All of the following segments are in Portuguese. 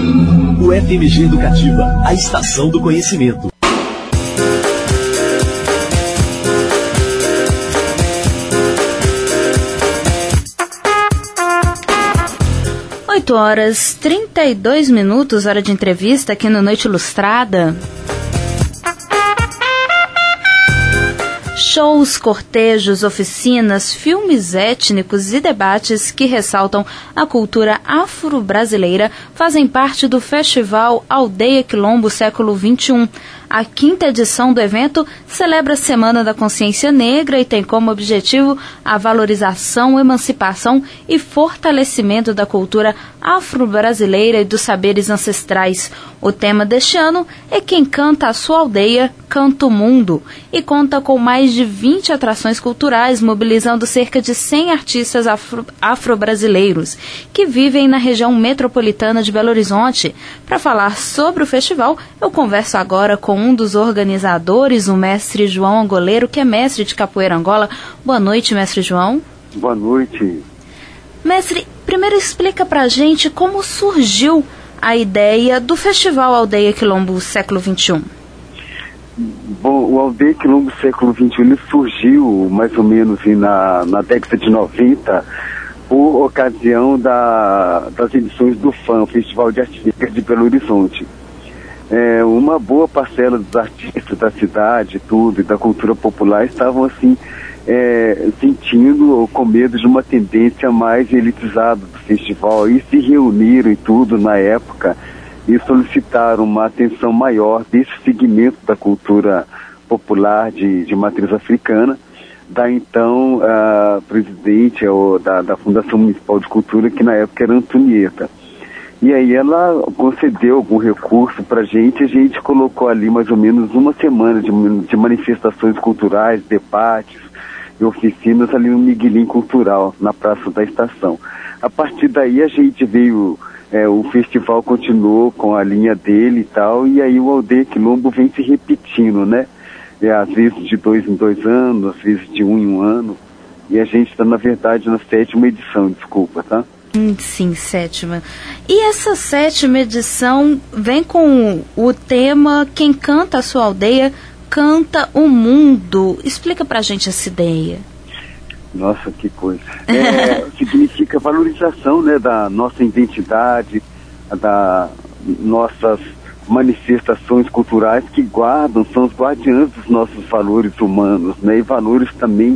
O FMG Educativa, a estação do conhecimento. Oito horas 32 minutos, hora de entrevista aqui no Noite Ilustrada. Shows, cortejos, oficinas, filmes étnicos e debates que ressaltam a cultura afro-brasileira fazem parte do Festival Aldeia Quilombo Século XXI. A 5ª edição do evento celebra a Semana da Consciência Negra e tem como objetivo a valorização, emancipação e fortalecimento da cultura afro-brasileira e dos saberes ancestrais. O tema deste ano é Quem Canta a Sua Aldeia, Canta o Mundo, e conta com mais de 20 atrações culturais, mobilizando cerca de 100 artistas afro-brasileiros que vivem na região metropolitana de Belo Horizonte. Para falar sobre o festival, eu converso agora com um dos organizadores, o mestre João Angoleiro, que é mestre de capoeira Angola. Boa noite, mestre João. Boa noite. Mestre, primeiro explica pra gente como surgiu a ideia do Festival Aldeia Quilombo Século XXI. Bom, o Aldeia Quilombo Século XXI surgiu mais ou menos na década de 90, por ocasião das edições do FAM, Festival de Artes Cênicas de Belo Horizonte. Uma boa parcela dos artistas da cidade e da cultura popular estavam assim sentindo ou com medo de uma tendência mais elitizada do festival e se reuniram e tudo na época e solicitaram uma atenção maior desse segmento da cultura popular de matriz africana, da então presidente da Fundação Municipal de Cultura, que na época era Antonieta. E aí ela concedeu algum recurso para a gente colocou ali mais ou menos uma semana de manifestações culturais, debates e oficinas ali no Miguelim Cultural, na Praça da Estação. A partir daí a gente veio, o festival continuou com a linha dele e tal, e aí o Aldeia Quilombo vem se repetindo, né? Às vezes de 2 em 2 anos, às vezes de 1 em 1 ano, e a gente está, na verdade, na 7ª edição, desculpa, tá? Sim, 7ª. E essa 7ª edição vem com o tema Quem Canta a Sua Aldeia, Canta o Mundo. Explica pra gente essa ideia. Nossa, que coisa. Significa valorização, né, da nossa identidade, das nossas manifestações culturais que são os guardiãs dos nossos valores humanos, né, e valores também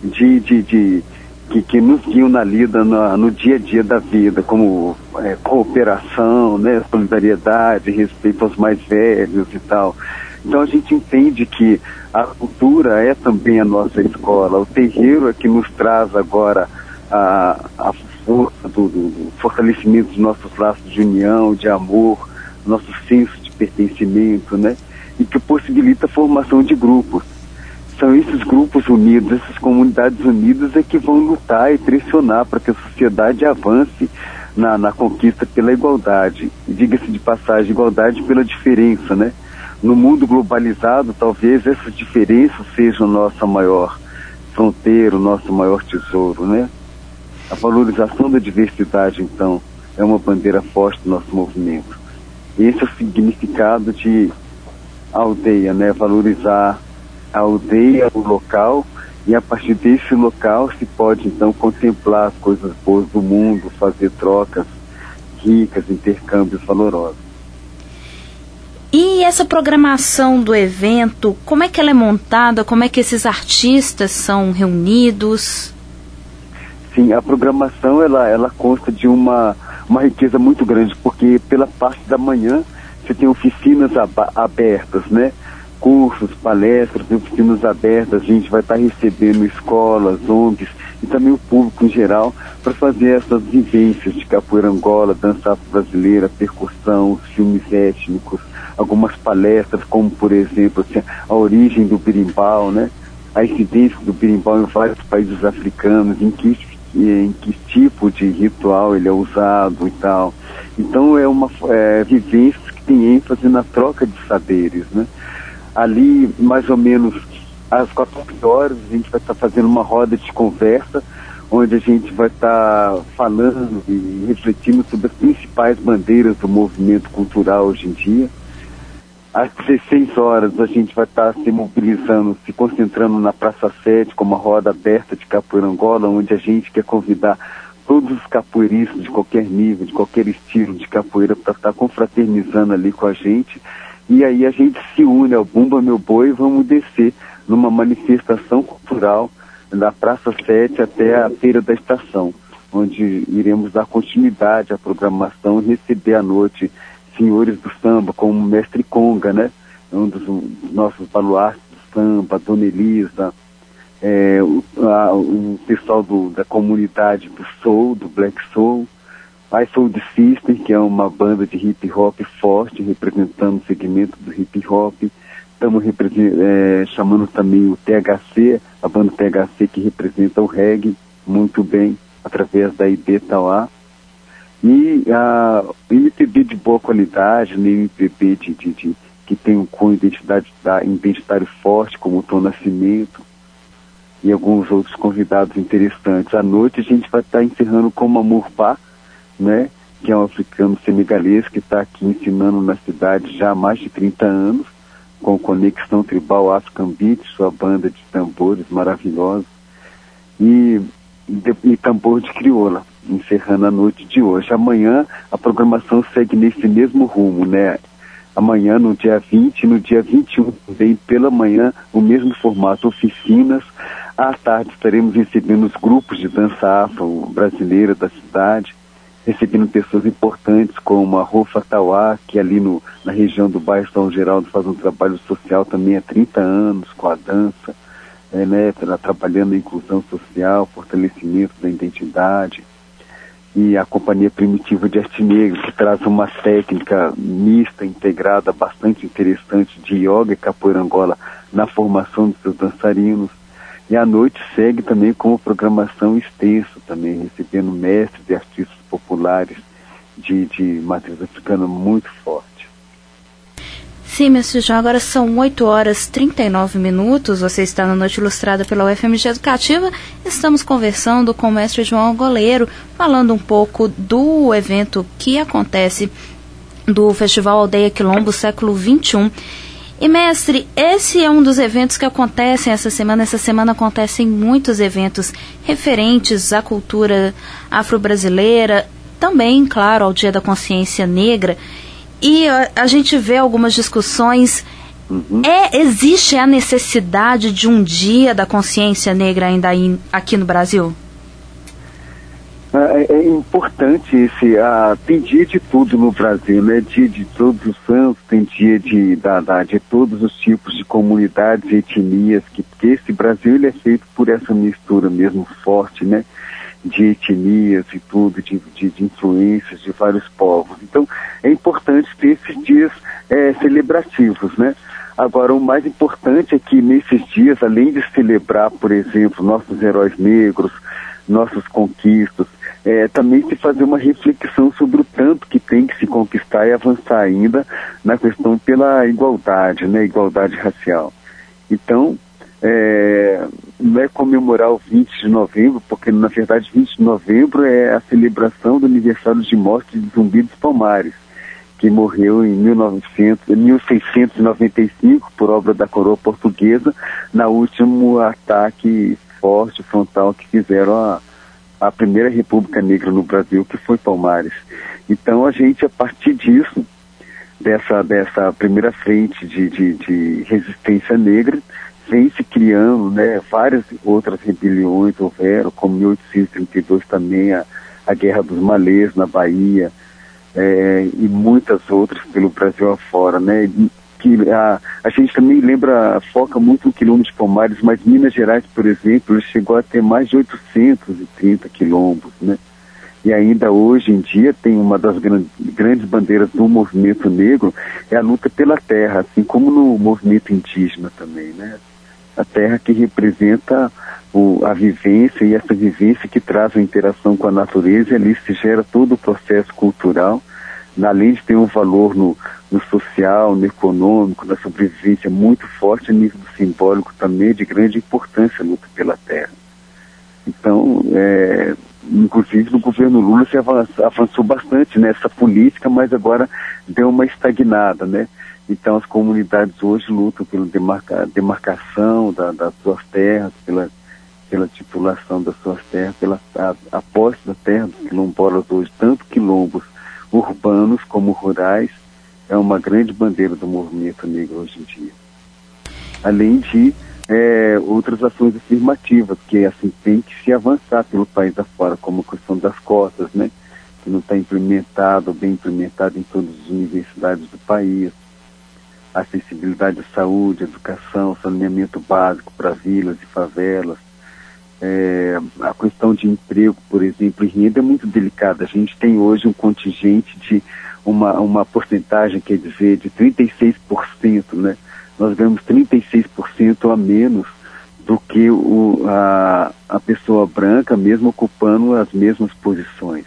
que nos guiam na lida, no dia a dia da vida, como cooperação, né, solidariedade, respeito aos mais velhos e tal. Então a gente entende que a cultura é também a nossa escola, o terreiro é que nos traz agora a força do fortalecimento dos nossos laços de união, de amor, nosso senso de pertencimento, né, e que possibilita a formação de grupos. São esses grupos unidos, essas comunidades unidas é que vão lutar e pressionar para que a sociedade avance na conquista pela igualdade. E diga-se de passagem, igualdade pela diferença, né? No mundo globalizado, talvez essas diferenças sejam nossa maior fronteira, o nosso maior tesouro, né? A valorização da diversidade, então, é uma bandeira forte do nosso movimento. Esse é o significado de aldeia, né? Valorizar a aldeia, o local, e a partir desse local se pode então contemplar as coisas boas do mundo, fazer trocas ricas, intercâmbios valorosos. E essa programação do evento, como é que ela é montada? Como é que esses artistas são reunidos? Sim, a programação ela consta de uma riqueza muito grande, porque pela parte da manhã você tem oficinas abertas, né? Cursos, palestras, oficinas abertas, a gente vai estar recebendo escolas, ONGs e também o público em geral para fazer essas vivências de capoeira Angola, dança afro-brasileira, percussão, filmes étnicos, algumas palestras como, por exemplo, assim, a origem do berimbau, né? A incidência do berimbau em vários países africanos, em que tipo de ritual ele é usado e tal. Então é uma vivência que tem ênfase na troca de saberes, né? Ali, mais ou menos às 14 horas, a gente vai estar fazendo uma roda de conversa onde a gente vai estar falando e refletindo sobre as principais bandeiras do movimento cultural hoje em dia. Às 16 horas a gente vai estar se mobilizando, se concentrando na Praça 7, com uma roda aberta de Capoeira Angola, onde a gente quer convidar todos os capoeiristas de qualquer nível, de qualquer estilo de capoeira, para estar confraternizando ali com a gente. E aí a gente se une ao Bumba Meu Boi e vamos descer numa manifestação cultural da Praça 7 até a Feira da Estação, onde iremos dar continuidade à programação e receber à noite senhores do samba, como o Mestre Conga, né? Um dos nossos baluartes do samba, Dona Elisa, o pessoal da comunidade do soul, do black soul, I Soul the System, que é uma banda de hip hop forte, representando o segmento do hip hop. Estamos chamando também o THC, a banda THC, que representa o reggae muito bem, através da ID Tauá. E a MPB de boa qualidade, né, MPB que tem um cunho identitário forte, como o Tom Nascimento, e alguns outros convidados interessantes. À noite a gente vai estar encerrando com o Mamour Ba, né, que é um africano senegalês que está aqui ensinando na cidade já há mais de 30 anos, com Conexão Tribal African Beat, sua banda de tambores maravilhosos, e tambor de crioula, encerrando a noite de hoje. Amanhã a programação segue nesse mesmo rumo, né? Amanhã, no dia 20, no dia 21, também pela manhã, o mesmo formato, oficinas. À tarde estaremos recebendo os grupos de dança afro brasileira da cidade, recebendo pessoas importantes como a Rofa Tauá, que ali na região do bairro São Geraldo faz um trabalho social também há 30 anos com a dança, né, trabalhando a inclusão social, fortalecimento da identidade. E a Companhia Primitiva de Arte Negra, que traz uma técnica mista, integrada, bastante interessante de yoga e capoeira Angola na formação dos seus dançarinos. E à noite segue também com uma programação extensa, também recebendo mestres e artistas populares de matriz africana muito forte. Sim, mestre João, agora são 8 horas e 39 minutos, você está na Noite Ilustrada pela UFMG Educativa. Estamos conversando com o mestre João Goleiro, falando um pouco do evento que acontece do Festival Aldeia Quilombo Século XXI. E, mestre, esse é um dos eventos que acontecem essa semana. Essa semana acontecem muitos eventos referentes à cultura afro-brasileira, também, claro, ao Dia da Consciência Negra. E a gente vê algumas discussões. Existe a necessidade de um Dia da Consciência Negra ainda aqui no Brasil? É importante tem dia de tudo no Brasil, né? Dia de todos os santos, tem dia de todos os tipos de comunidades e etnias, porque esse Brasil ele é feito por essa mistura mesmo forte, né? De etnias e tudo, de influências de vários povos. Então, é importante ter esses dias celebrativos, né? Agora, o mais importante é que nesses dias, além de celebrar, por exemplo, nossos heróis negros, nossas conquistas, também se fazer uma reflexão sobre o tanto que tem que se conquistar e avançar ainda na questão pela igualdade, né? Igualdade racial. Então, não é comemorar o 20 de novembro, porque na verdade 20 de novembro é a celebração do aniversário de morte de Zumbi dos Palmares, que morreu em 1695 por obra da coroa portuguesa, na último ataque forte, frontal, que fizeram a primeira República Negra no Brasil, que foi Palmares. Então a gente, a partir disso, dessa primeira frente de resistência negra, vem se criando, né, várias outras rebeliões houveram, como em 1832 também a Guerra dos Malês na Bahia, e muitas outras pelo Brasil afora, né, que a gente também foca muito no quilombo de Palmares, mas Minas Gerais, por exemplo, chegou a ter mais de 830 quilombos, né, e ainda hoje em dia tem uma das grandes bandeiras do movimento negro, é a luta pela terra, assim como no movimento indígena também, né, a terra que representa a vivência, e essa vivência que traz a interação com a natureza, e ali se gera todo o processo cultural, além de ter um valor no social, no econômico, na sobrevivência muito forte, a nível simbólico também, de grande importância a luta pela terra. Então, inclusive no governo Lula se avançou bastante nessa política, mas agora deu uma estagnada, né? Então as comunidades hoje lutam pela demarcação das suas terras, pela titulação das suas terras, pela a posse da terra dos quilombolas hoje, tanto quilombos urbanos como rurais, é uma grande bandeira do movimento negro hoje em dia. Além de outras ações afirmativas, que assim tem que se avançar pelo país afora, como a questão das cotas, né, que não está bem implementado em todas as universidades do país, a acessibilidade à saúde, educação, saneamento básico para vilas e favelas, a questão de emprego, por exemplo, e renda é muito delicada. A gente tem hoje um contingente de uma porcentagem, quer dizer, de 36%, né? Nós ganhamos 36% a menos do que a pessoa branca, mesmo ocupando as mesmas posições.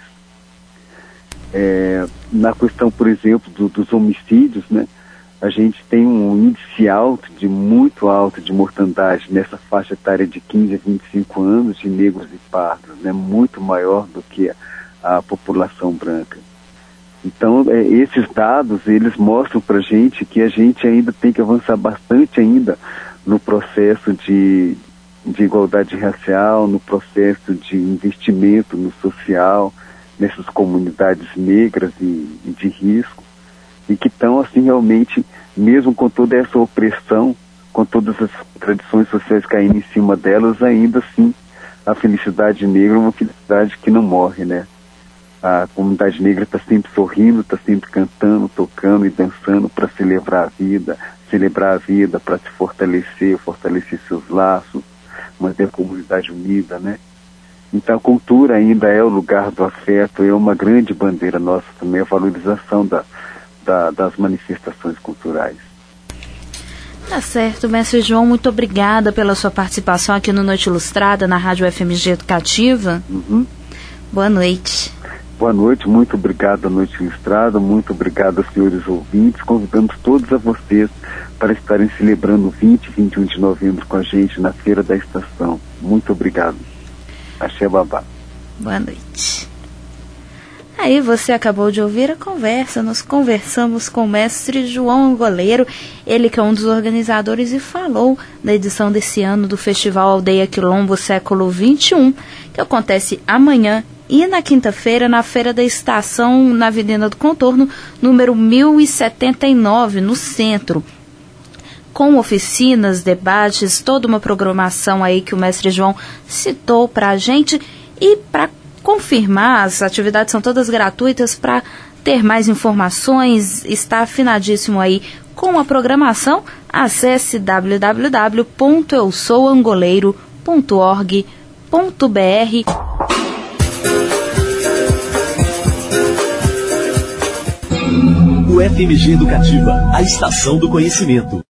Na questão, por exemplo, dos homicídios, né, a gente tem um índice muito alto de mortandade nessa faixa etária de 15 a 25 anos de negros e pardos, né, muito maior do que a população branca. Então, esses dados, eles mostram para a gente que a gente ainda tem que avançar bastante ainda no processo de igualdade racial, no processo de investimento no social, nessas comunidades negras e de risco, e que estão, assim, realmente, mesmo com toda essa opressão, com todas as tradições sociais caindo em cima delas, ainda assim, a felicidade negra é uma felicidade que não morre, né? A comunidade negra está sempre sorrindo, está sempre cantando, tocando e dançando para celebrar a vida para se fortalecer seus laços, manter a comunidade unida, né? Então a cultura ainda é o lugar do afeto, é uma grande bandeira nossa também, a valorização das manifestações culturais. Tá certo, mestre João, muito obrigada pela sua participação aqui no Noite Ilustrada, na Rádio FMG Educativa. Uhum. Boa noite. Boa noite, muito obrigado à Noite Ilustrada, muito obrigado aos senhores ouvintes. Convidamos todos a vocês para estarem celebrando 20 e 21 de novembro com a gente na Feira da Estação. Muito obrigado. Axé Babá. Boa noite. Aí você acabou de ouvir a conversa, nós conversamos com o mestre João Angoleiro, ele que é um dos organizadores e falou da edição desse ano do Festival Aldeia Quilombo Século XXI, que acontece amanhã e na quinta-feira na Feira da Estação, na Avenida do Contorno, número 1079, no centro, com oficinas, debates, toda uma programação aí que o mestre João citou para a gente. E para confirmar, as atividades são todas gratuitas. Para ter mais informações, está afinadíssimo aí com a programação, acesse www.eusouangoleiro.org.br. O FMG Educativa, a estação do conhecimento.